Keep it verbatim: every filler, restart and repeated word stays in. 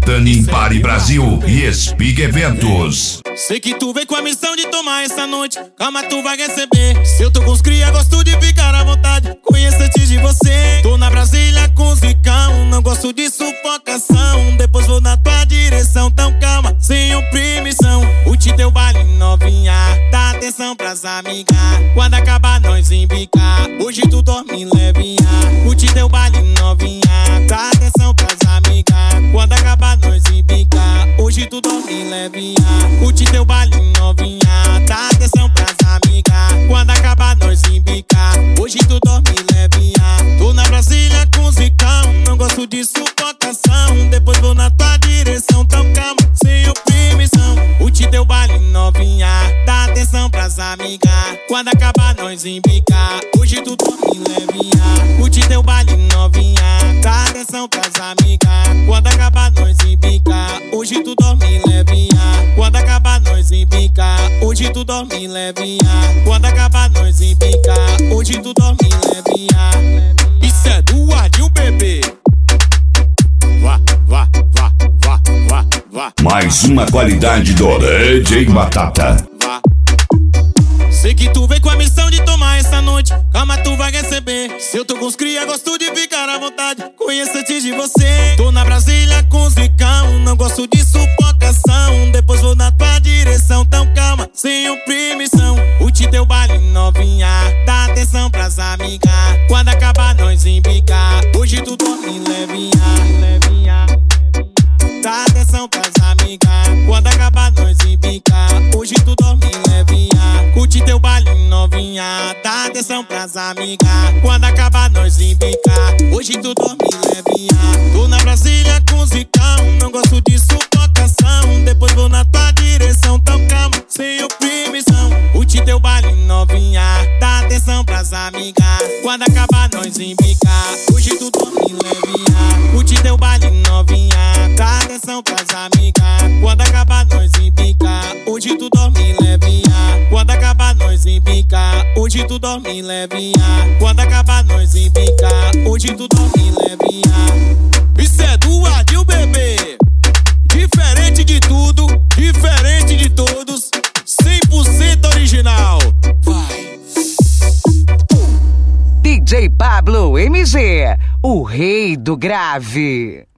Tanning Party Brasil e Speak Eventos. Sei que tu veio com a missão de tomar essa noite, calma, tu vai receber. Se eu tô com os cria, gosto de ficar à vontade, conheço antes de você. Tô na Brasília com os ricão, não gosto de sufocação. Depois vou na tua direção, então calma, sem oprimição. Curte teu baile novinha, dá atenção pras amigas. Quando acabar nós embicar, hoje tu dorme levinha. Curte teu baile novinha, dá atenção pras amigas. Quando acabar nós embicar, hoje tu dorme levinha. Curte teu baile novinha, dá atenção pras amigas. Quando acabar nós embicar, hoje tu dorme levinha. Tô na Brasília com os ricão, não gosto de sufocação. Depois vou na tua direção, então calma, sem oprimição. Curte teu baile novinha, dá atenção pras amigas. Quando acabar nós embicar, hoje tu dorme levinha. Curte teu baile novinha, dá atenção pras amigas. Quando acabar nós embicar, hoje tu dorme levinha. Quando acabar nós embicar, hoje tu dorme levinha. Quando acabar nós embicar, hoje tu dorme levinha. Isso é do Ardil, bebê. Vá, vá, vá, vá, vá, vá. Mais uma qualidade do D J Batata. Vá. Sei que tu veio com a missão de tomar essa noite, calma, tu vai receber. Se eu tô com os cria, gosto de ficar à vontade, conheço antes de você. Tô na Brasília com os ricão, não gosto de sufocação. Depois vou na tua direção, então calma, sem oprimição. Curte teu baile novinha, dá atenção pras amigas. Quando acabar nós embicar, hoje tu dorme levinha, levinha. Dá atenção pras amigas. Quando acabar nós embicar, hoje tu dorme levinha. Curte teu baile novinha, dá atenção pras amigas. Quando acabar nós embicar, hoje tu dorme levinha. Tô na Brasília com os ricão, não gosto de sufocação. Depois vou na tua direção, então calma, sem oprimição. Curte teu baile novinha, dá atenção pras amigas. Quando acabar nós embicar, hoje tu dorme levinha. Curte teu baile novinha, dá atenção pras amigas. Quando acabar nós embicar, hoje tu dorme levinha. Quando acabar nós embicar, hoje tu dorme levinha. Quando acabar nós embicar, hoje tu dorme levinha. Isso é do Ardil, bebê. Diferente de tudo, diferente de todos, cem por cento original. Vai. D J Pablo M G, o rei do grave.